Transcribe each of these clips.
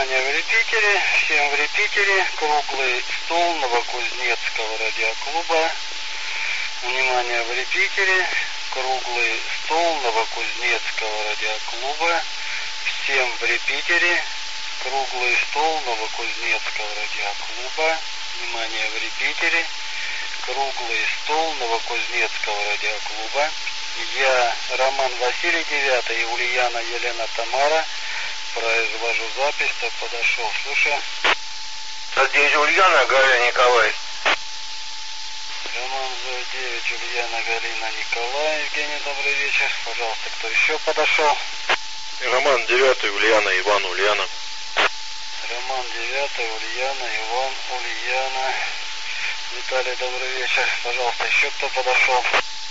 Внимание в репитере, всем в репитере, круглый стол Новокузнецкого радиоклуба. Внимание в репитере, круглый стол Новокузнецкого радиоклуба. Всем в репитере, круглый стол Новокузнецкого радиоклуба. Внимание в репитере, круглый стол Новокузнецкого радиоклуба. Я, Роман Василий, 9 и Ульяна Елена Тамара. Произвожу запись, так подошел, слушай. Здесь Ульяна, Галина, Николай. Роман 9, Ульяна, Галина, Николай. Евгений, добрый вечер. Пожалуйста, кто еще подошел? Роман 9, Ульяна, Иван, Ульяна. Роман 9, Ульяна, Иван, Ульяна. Виталий, добрый вечер. Пожалуйста, еще кто подошел?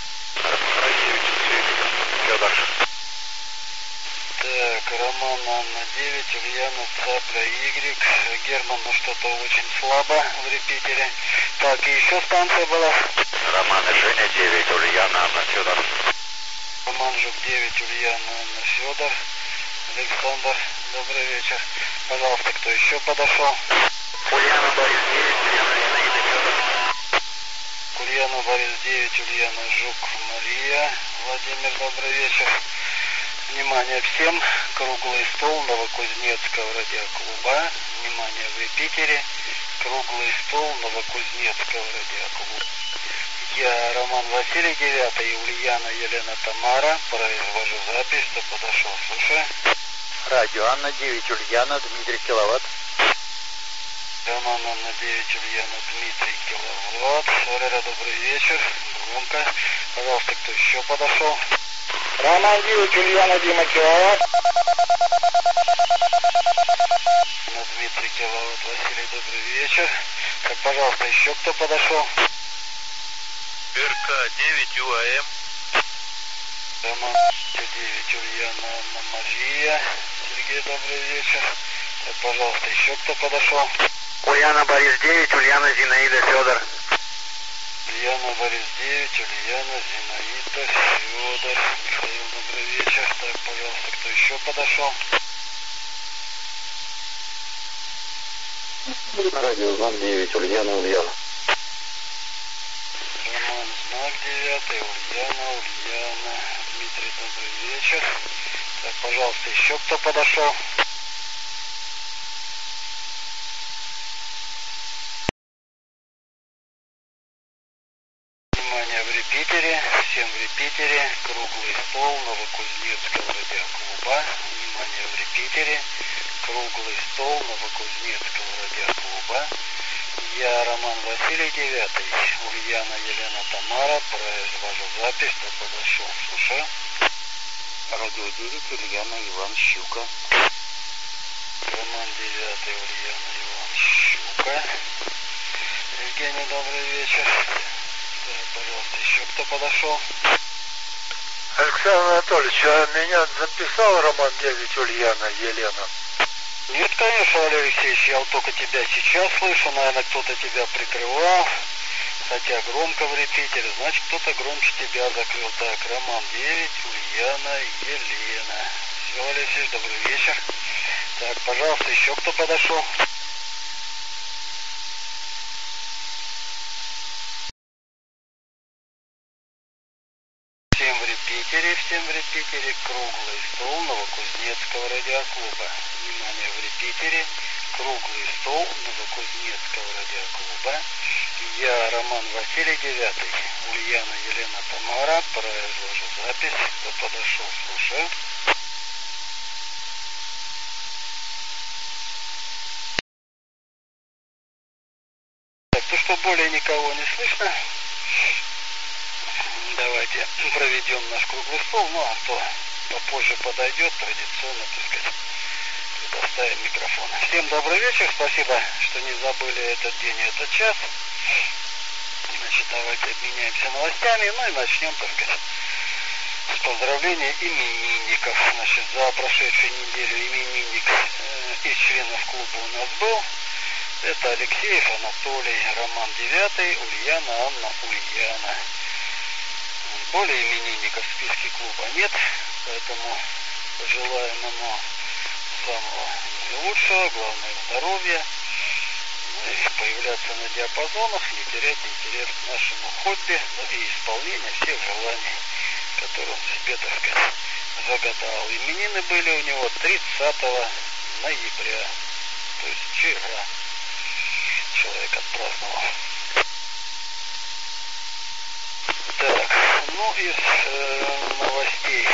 Федор. Так, Роман, Анна 9, Ульяна, Цапля, Y. Герман, ну что-то очень слабо в репитере. Так, и еще станция была. Роман и Женя 9, Ульяна, Анна, Федор. Роман Жук 9, Ульяна, Анна, Федор. Александр, добрый вечер. Пожалуйста, кто еще подошел? Ульяна, Борис 9, Ульяна, Зинаида, Федор. Ульяна, Борис 9, Ульяна, Жук, Мария. Владимир, добрый вечер. Внимание всем, круглый стол Новокузнецкого радиоклуба. Внимание в репитере, круглый стол Новокузнецкого радиоклуба. Я, Роман Василий, 9 и Ульяна Елена Тамара. Произвожу запись, кто подошел, слушай. Радио Анна 9, Ульяна, Дмитрий Киловатт. Роман, Анна 9, Ульяна, Дмитрий Киловатт. Валера, добрый вечер. Громко. Пожалуйста, кто еще подошел? Роман 9, Ульяна, Дима Киловатт. Дмитрий Киловатт, Василий, добрый вечер. Так, пожалуйста, еще кто подошел? РК 9, УАМ. Роман 9, Ульяна, Анна, Мария. Сергей, добрый вечер. Так, пожалуйста, еще кто подошел? Ульяна, Борис 9, Ульяна, Зинаида, Федор. Ульяна, Борис 9, Ульяна, Зинаида, Федор. Михаил, добрый вечер. Так, пожалуйста, кто еще подошел? Радио Знак 9, Ульяна, Ульяна. Роман, Знак 9, Ульяна. Дмитрий, добрый вечер. Так, пожалуйста, еще кто подошел? Внимание в репитере, всем в репитере, круглый стол Новокузнецкого радиоклуба. Внимание в репитере, круглый стол Новокузнецкого радиоклуба. Я, Роман Василий, 9, Ульяна Елена Тамара. Произвожу запись, кто подошел, слушаю. Радио 9, Ульяна, Иван, Щука. Роман 9, Ульяна, Иван, Щука. Евгений, добрый вечер. Так, пожалуйста, еще кто подошел? Александр Анатольевич, а меня записал Роман 9, Ульяна, Елена? Нет, конечно, Валерий Алексеевич, я вот только тебя сейчас слышу, наверное, кто-то тебя прикрывал, хотя громко в репитере, значит, кто-то громче тебя закрыл. Так, Роман 9, Ульяна, Елена. Все, Валерий Алексеевич, добрый вечер. Так, пожалуйста, еще кто подошел? Всем в репитере, круглый стол Новокузнецкого радиоклуба. Внимание в репитере, круглый стол Новокузнецкого радиоклуба. Я, Роман Василий, 9, Ульяна Елена Тамара. Произвожу запись, кто подошел, слушаю. Так, то что более никого не слышно, давайте проведем наш круглый стол, ну а кто попозже подойдет, традиционно, так сказать, предоставим микрофон. Всем добрый вечер, спасибо, что не забыли этот день и этот час. Значит, давайте обменяемся новостями, ну и начнем, так сказать, с поздравления именинников. Значит, за прошедшую неделю именинник из членов клуба у нас был. Это Алексеев Анатолий, Роман 9, Ульяна, Анна, Ульяна. Более именинников в списке клуба нет, поэтому пожелаем ему самого наилучшего, главное здоровья, ну и появляться на диапазонах, не терять интерес к нашему хобби, ну и исполнение всех желаний, которые он себе, так сказать, загадал. Именины были у него 30 ноября, то есть вчера человек отпраздновал. Так, ну из новостей,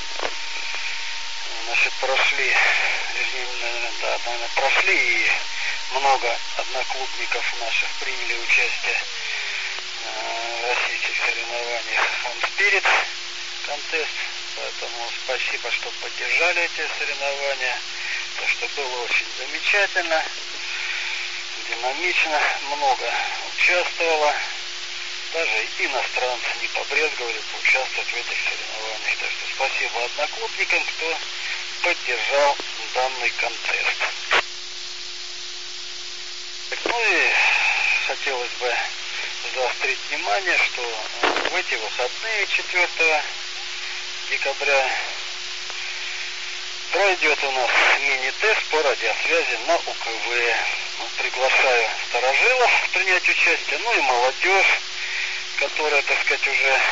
значит, прошли, вернее, наверное, прошли, и много одноклубников наших приняли участие в российских соревнованиях On Spirit Contest, поэтому спасибо, что поддержали эти соревнования, то что было очень замечательно, динамично, много участвовало. Даже иностранцы не побрезговали поучаствовать в этих соревнованиях. Так что спасибо одноклубникам, кто поддержал данный контест. Ну и хотелось бы заострить внимание, что в эти выходные 4 декабря пройдет у нас мини-тест по радиосвязи на УКВ. Приглашаю старожилов принять участие, ну и молодежь, которая, так сказать, уже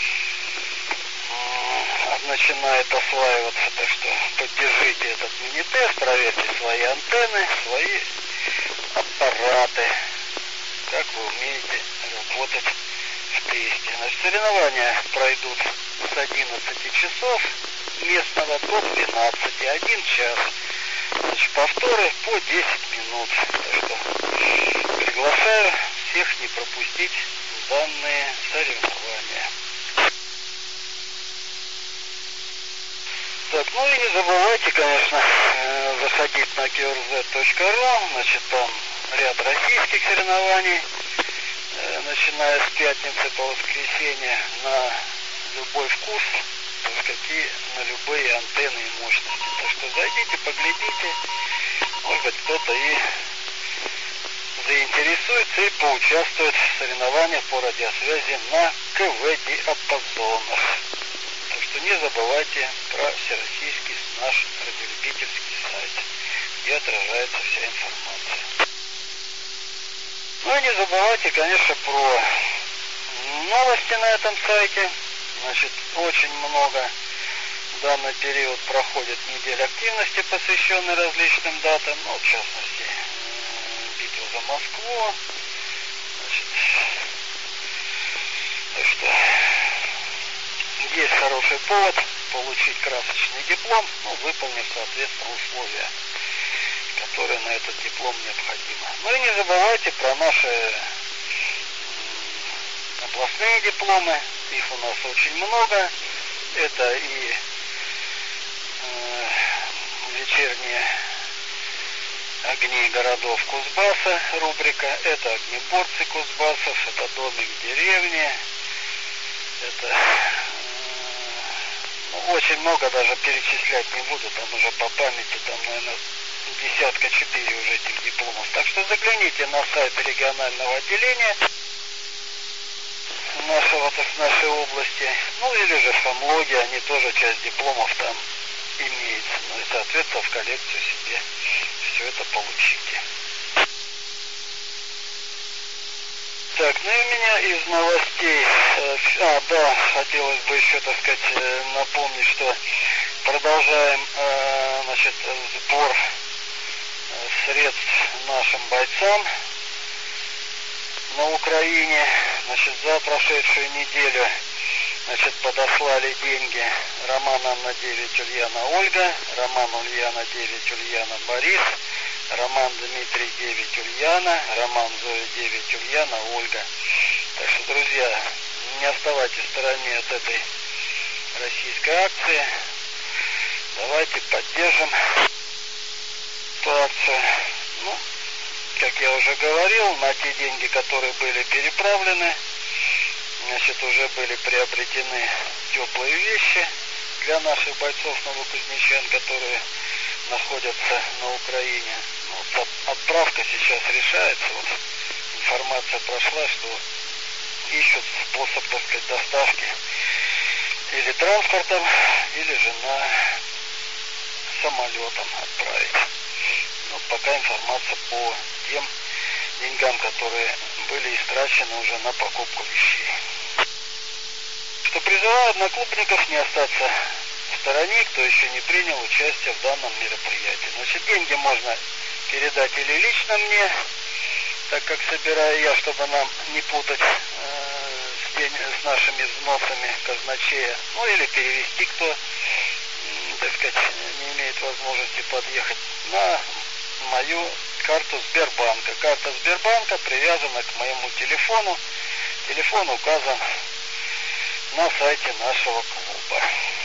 начинает осваиваться. Так что поддержите этот мини-тест, проверьте свои антенны, свои аппараты, как вы умеете работать в тесте. Значит, соревнования пройдут с 11 часов местного до 12, 1 час. Значит, повторы по 10 минут. Так что приглашаю всех не пропустить данные соревнования. Так, ну и не забывайте, конечно, заходить на qrz.ru, значит, там ряд российских соревнований, начиная с пятницы по воскресенье, на любой вкус, так сказать, и на любые антенны и мощности. Так что зайдите, поглядите, может быть, кто-то и заинтересуется и поучаствует в соревнованиях по радиосвязи на КВ-диапазонах. Так что не забывайте про всероссийский наш радиолюбительский сайт, где отражается вся информация. Ну и не забывайте, конечно, про новости на этом сайте. Значит, очень много в данный период проходит неделя активности, посвященной различным датам, ну, в частности, битва за Москву. Значит, так что есть хороший повод получить красочный диплом, ну, выполнив, соответственно, условия, которые на этот диплом необходимы. Ну и не забывайте про наши областные дипломы, их у нас очень много. Это и вечерние огни городов Кузбасса рубрика, это огнеборцы Кузбассов, это домик в деревне, это очень много, даже перечислять не буду, там уже по памяти, там, наверное, 4 уже этих дипломов. Так что загляните на сайт регионального отделения нашей области, ну или же в Фамлоге, они тоже часть дипломов там имеется. Ну и, соответственно, в коллекцию себе все это получите. Так, ну и у меня из новостей, да, хотелось бы еще, так сказать, напомнить, что продолжаем, значит, сбор средств нашим бойцам на Украине. Значит, за прошедшую неделю, значит, подослали деньги Роман Анна 9 Ульяна Ольга, Роман Ульяна 9 Ульяна Борис, Роман Дмитрий 9 Ульяна, Роман Зоя 9 Ульяна Ольга. Так что, друзья, не оставайтесь в стороне от этой российской акции. Давайте поддержим эту акцию. Ну, как я уже говорил, на те деньги, которые были переправлены, значит, уже были приобретены теплые вещи для наших бойцов новокузнечан, которые находятся на Украине. Вот отправка сейчас решается. Вот информация прошла, что ищут способ, так сказать, доставки или транспортом, или же на самолетом отправить. пока информация по тем деньгам, которые были истрачены уже на покупку вещей. Что призываю одноклубников не остаться в стороне, кто еще не принял участие в данном мероприятии. Значит, деньги можно передать или лично мне, так как собираю я, чтобы нам не путать с нашими взносами казначея, ну или перевести, кто, так сказать, не имеет возможности подъехать, на мою карту Сбербанка. Карта Сбербанка привязана к моему телефону. Телефон указан на сайте нашего клуба.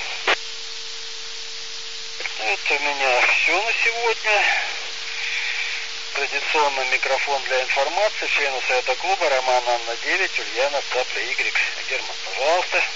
Это у меня все на сегодня. Традиционно микрофон для информации члену совета клуба Роман Анна 9, Ульяна Цапля Y. Герман, пожалуйста.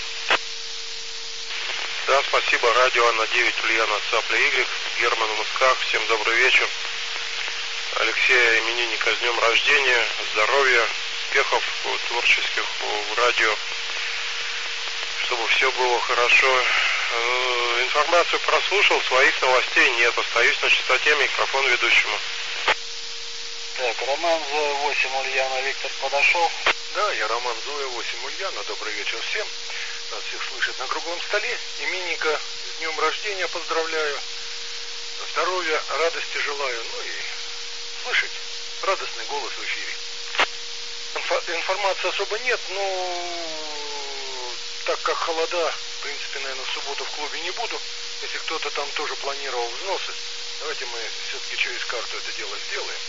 Да, спасибо. Радио Анна 9, Ульяна Цапля Y. Герман в Москвах. Всем добрый вечер. Алексея именинника с днем рождения, здоровья, успехов творческих в радио, чтобы все было хорошо. Информацию прослушал, своих новостей нет. Остаюсь на частоте, микрофон ведущему. Так, Роман Зоя 8, Ульяна, Виктор подошел. Да, я Роман Зоя 8, Ульяна. Добрый вечер всем. Нас всех слышит на круглом столе. Именинника с днем рождения поздравляю. Здоровья, радости желаю. Ну и слышать радостный голос в эфире. Информации особо нет, но так как холода, в принципе, наверное, в субботу в клубе не буду. Если кто-то там тоже планировал взносы, давайте мы все-таки через карту это дело сделаем.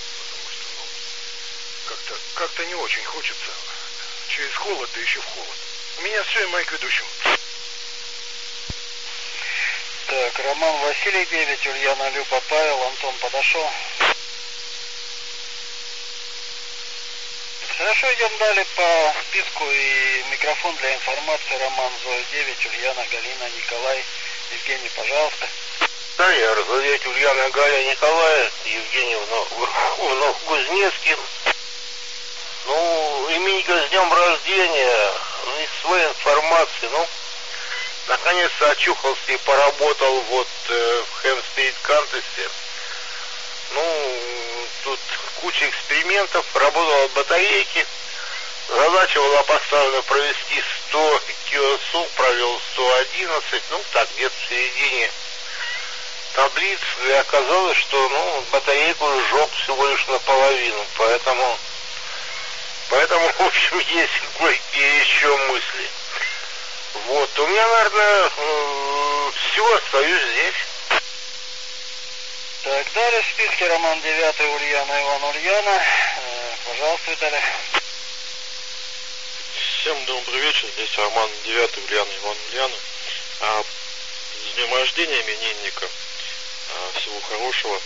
Как-то не очень хочется через холод, да еще в холод. У меня все, и майк ведущим. Так, Роман Василий 9, Ульяна Люба Павел, Антон подошел. Хорошо, идем далее по списку, и микрофон для информации Роман Зоя 9, Ульяна, Галина, Николай, Евгений, пожалуйста. Да, я разговариваю Ульяна, Галя, Николай, Евгений в Кузнецке. Ну, именинника с днем рождения, из своей информации, наконец-то очухался и поработал вот в Ham Spirit Contest. Тут куча экспериментов, работал от батарейки. Задача была поставлена провести 100 QSO, провел 111, так, где-то в середине таблиц, и оказалось, что, батарейку сжег всего лишь наполовину, поэтому, в общем, есть кое-какие еще мысли. Вот, у меня, наверное, все, остаюсь здесь. Так, далее в списке Роман 9, Ульяна, Иван, Ульяна. Пожалуйста, Виталий. Всем добрый вечер. Здесь Роман 9, Ульяна, Иван, Ульяна. С днем рождения именинника. Всего хорошего.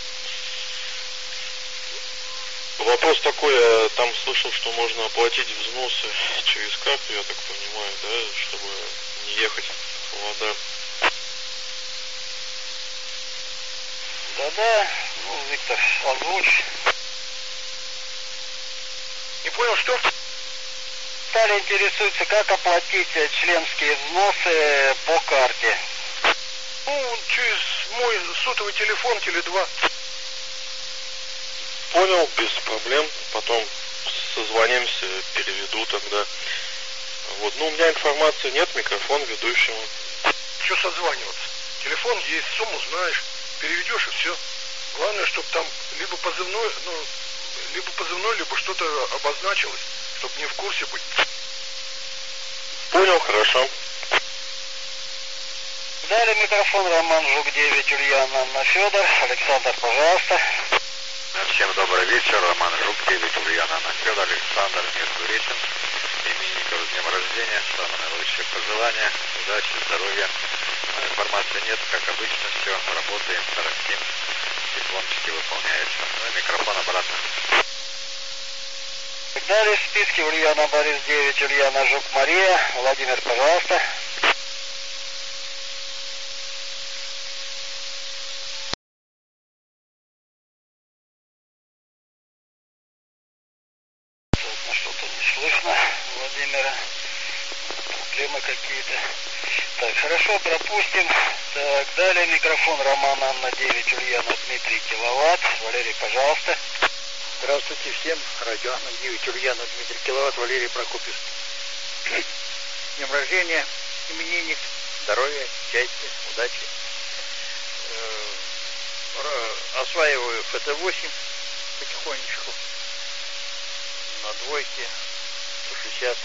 Вопрос такой, я там слышал, что можно оплатить взносы через карту, я так понимаю, да, чтобы не ехать в холода. Да-да, Виктор, озвучь. Не понял, что? Стали интересуется, как оплатить членские взносы по карте. Через мой сотовый телефон, Теле2. Понял, без проблем. Потом созвонимся, переведу тогда. Вот, у меня информации нет, микрофон ведущему. Что созваниваться? Телефон есть, сумму знаешь, переведешь и все. Главное, чтобы там либо позывной, либо что-то обозначилось, чтобы не в курсе быть. Понял, хорошо. Далее микрофон Роман Жук 9, Ульяна, Анна Федор. Александр, пожалуйста. Всем добрый вечер. Роман Жук 9, Ульяна, Анна Федор, Александр, Междуречен. Именинников с днем рождения. Самые наилучшие пожелания. Удачи, здоровья. Информации нет, как обычно, все. Работаем, тарахтим. Дипломчики выполняются. И микрофон обратно. Далее в списке Ульяна Борис 9, Ульяна Жук Мария. Владимир, пожалуйста. Что-то не слышно Владимира. Проблемы проблемы какие-то. Так, хорошо, пропустим. Так, далее микрофон Роман Анна 9, Ульяна Дмитрий Киловатт. Валерий, пожалуйста. Здравствуйте всем. Радио Анна 9, Ульяна Дмитрий Киловатт, Валерий Прокопьев. С днем рождения, именинник, здоровья, счастья, удачи. Осваиваю ФТ-8 потихонечку. На двойке 160.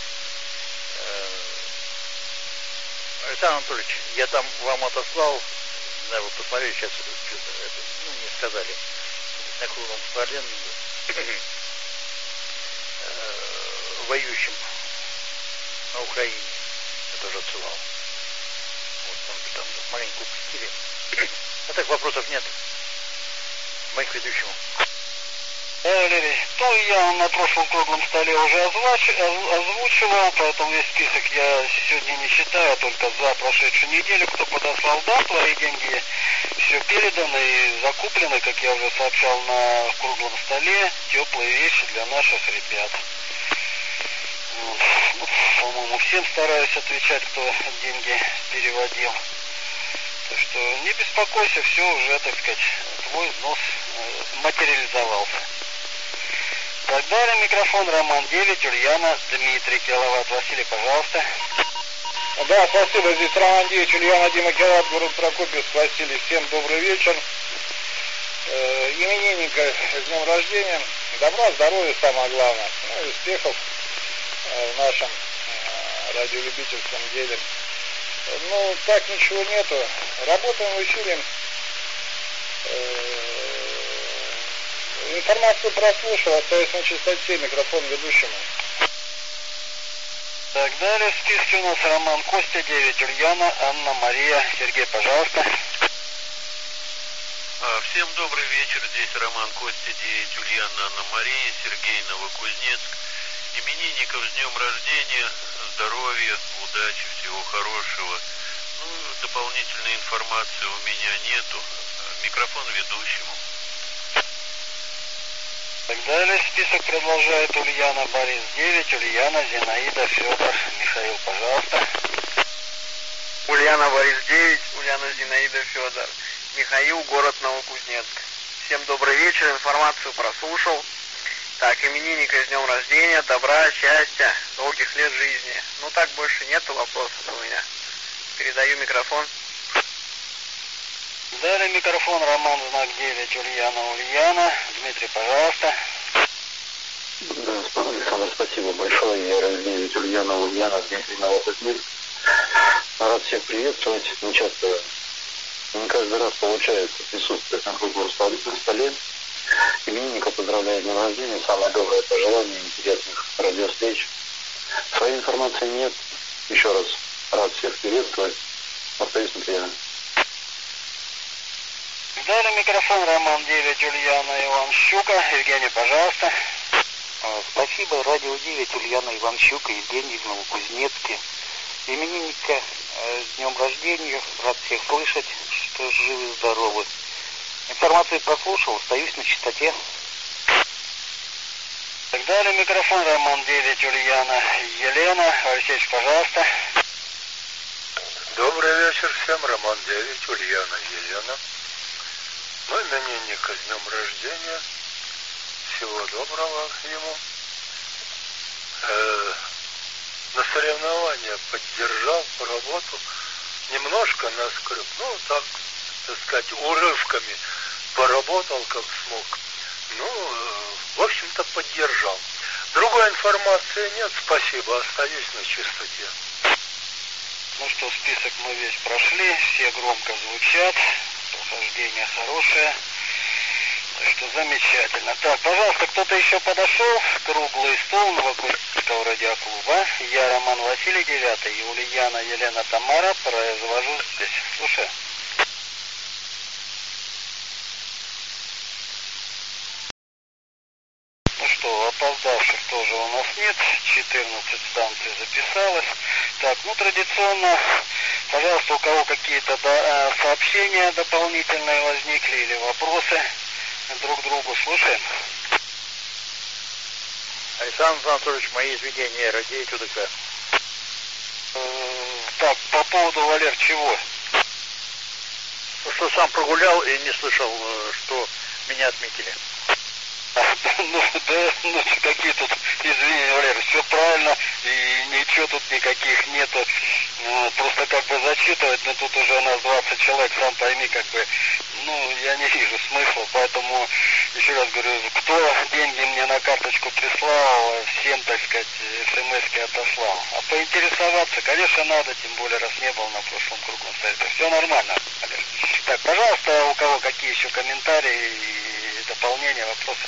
Александр Анатольевич, я там вам отослал, да, вы посмотрели, сейчас это, не сказали, на круглом столе воюющим на Украине. Я тоже отсылал. Вот, там маленько упустили. А так вопросов нет. Моих ведущему. Да, Валерий, то я на прошлом круглом столе уже озвучивал, поэтому весь список я сегодня не считаю, только за прошедшую неделю, кто подослал, да, твои деньги все переданы и закуплены, как я уже сообщал на круглом столе, теплые вещи для наших ребят. По-моему, всем стараюсь отвечать, кто деньги переводил. Так что не беспокойся, все уже, так сказать, твой взнос материализовался. Так, далее микрофон Роман 9, Ульяна Дмитрий Киловатт. Василий, пожалуйста. Да, спасибо. Здесь Роман 9, Ульяна Дима Киловатт, город Прокопьевск. Василий, всем добрый вечер. Именинника с днем рождения. Добра, здоровья, самое главное. Ну и успехов в нашем радиолюбительском деле. Ну, так ничего нету. Работаем усилием. Информацию прослушал, остаюсь на чистоте, микрофон ведущему. Так, далее в списке у нас Роман Костя 9, Ульяна, Анна, Мария, Сергей, пожалуйста. Всем добрый вечер, здесь Роман Костя 9, Ульяна, Анна, Мария, Сергей, Новокузнецк. Именинников с днем рождения, здоровья, удачи, всего хорошего. Ну, дополнительной информации у меня нету. Микрофон ведущему. Так, далее список продолжает Ульяна, Борис 9, Ульяна, Зинаида, Федор, Михаил, пожалуйста. Ульяна, Борис 9, Ульяна, Зинаида, Федор, Михаил, город Новокузнецк. Всем добрый вечер, информацию прослушал. Так, именинника с днем рождения, добра, счастья, долгих лет жизни. Ну так больше нету вопросов у меня. Передаю микрофон. Далее микрофон Роман, знак 9, Ульяна. Дмитрий, пожалуйста. Да, Александр, спасибо большое. Я раз 9, Ульяна, Дмитрий, Новокузнецк. Рад всех приветствовать. Не часто, не каждый раз получается присутствовать на круглом столе. Именинника поздравляю с днем рождения. Самое доброе пожелание, интересных радиовстреч. Своей информации нет. Еще раз рад всех приветствовать. Остаюсь на приеме. Далее микрофон Роман 9, Ульяна, Иван Щука. Евгений, пожалуйста. Спасибо, радио 9, Ульяна, Иван Щука, Евгений из Новокузнецке. Именинника с днем рождения. Рад всех слышать, что живы и здоровы. Информацию прослушал, остаюсь на чистоте. Так, далее микрофон Роман 9, Ульяна, Елена. Алексеевич, пожалуйста. Добрый вечер всем, Роман 9, Ульяна, Елена. Ну, именинника с днем рождения. Всего доброго ему. На соревнования поддержал по работу. Немножко наскреб. Ну, так сказать, урывками поработал как смог. Ну, в общем-то, поддержал. Другой информации нет. Спасибо. Остаюсь на чистоте. Ну что, список мы весь прошли. Все громко звучат. Прохождение хорошее. Так что замечательно. Так, пожалуйста, кто-то еще подошел? Круглый стол Новокузнецкого радиоклуба. Я Роман Василий 9 и Ульяна Елена Тамара. Произвожу здесь. Слушай. Ну что, опоздавших тоже у нас нет. 14 станций записалось. Так, ну традиционно, пожалуйста, у кого какие-то сообщения дополнительные возникли или вопросы друг другу, слушаем. Александр Анатольевич, мои извинения, радио УДК. Так, по поводу, Валер, чего? Что сам прогулял и не слышал, что меня отметили. Ну, какие тут извинения, Валер, все правильно, и ничего тут никаких нету. Просто как бы зачитывать, но тут уже у нас 20 человек, сам пойми, как бы, я не вижу смысла, поэтому, еще раз говорю, кто деньги мне на карточку прислал, всем, так сказать, смс-ки отослал. А поинтересоваться, конечно, надо, тем более, раз не был на прошлом круглом столе. Все нормально, Валер. Так, пожалуйста, у кого какие еще комментарии и дополнения, вопросы?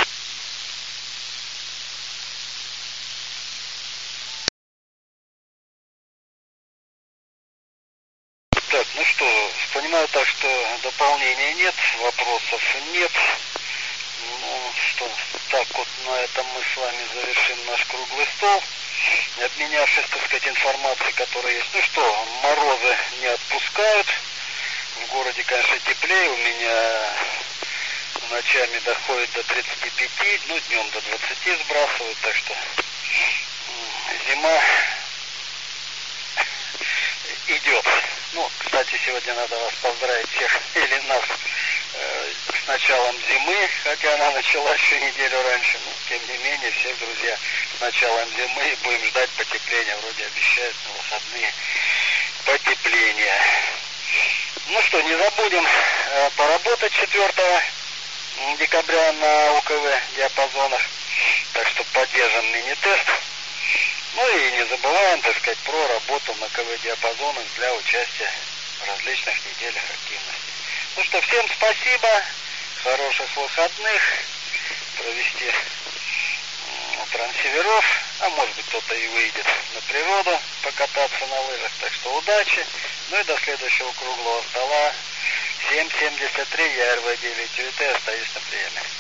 Так, ну что, понимаю так, что дополнений нет, вопросов нет. Что, так вот на этом мы с вами завершим наш круглый стол, обменявшись, так сказать, информацией, которая есть. Ну что, морозы не отпускают, в городе, конечно, теплее, у меня ночами доходит до 35, днем до 20 сбрасывают, так что зима идет. Кстати, сегодня надо вас поздравить всех или нас с началом зимы, хотя она началась еще неделю раньше, но тем не менее, всех, друзья, с началом зимы, и будем ждать потепления, вроде обещают на выходные потепление. Ну что, не забудем поработать 4 декабря на УКВ диапазонах, так что поддержим мини-тест. И не забываем, так сказать, про работу на КВ-диапазонах для участия в различных неделях активности. Ну что, всем спасибо, хороших выходных, провести трансиверов, а может быть кто-то и выйдет на природу покататься на лыжах, так что удачи, и до следующего круглого стола. 7.73, я РВ-9 УИТ, остаюсь на приеме.